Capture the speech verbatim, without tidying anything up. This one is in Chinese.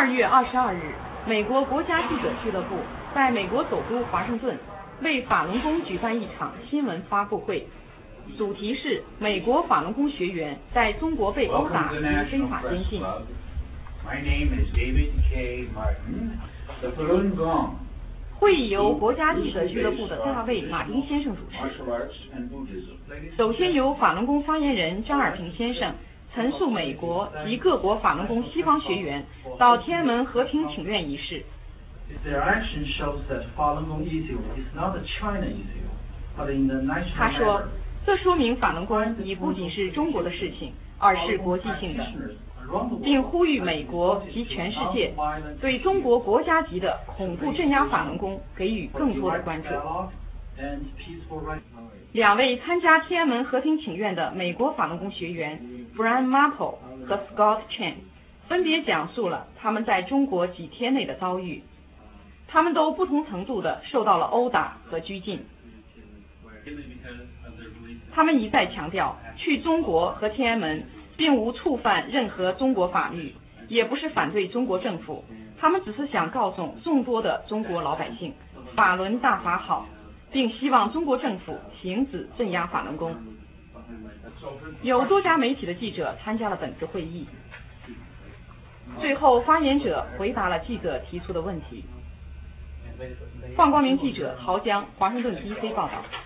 二月二十二日，美国国家记者俱乐部在美国首都华盛顿为法轮功举办一场新闻发布会，主题是美国法轮功学员在中国被殴打及非法监禁。 My name is David K. Martin. The Falun Gong. 会议由国家记者俱乐部的大卫·马丁先生主持。首先由法轮功发言人张尔平先生陈述美国及各国法轮功西方学员到天安门和平请愿一事。他说，这说明法轮功已不仅是中国的事情，而是国际性的，并呼吁美国及全世界对中国国家级的恐怖镇压法轮功给予更多的关注。两位参加天安门和平请愿的美国法轮功学员 Brian Marple 和 Scott Chan 分别讲述了他们在中国几天内的遭遇，他们都不同程度的受到了殴打和拘禁。他们一再强调，去中国和天安门并无触犯任何中国法律，也不是反对中国政府，他们只是想告诉众多的中国老百姓，法轮大法好，并希望中国政府停止镇压法轮功。有多家媒体的记者参加了本次会议。最后，发言者回答了记者提出的问题。放光明记者陶江，华盛顿 D C 报道。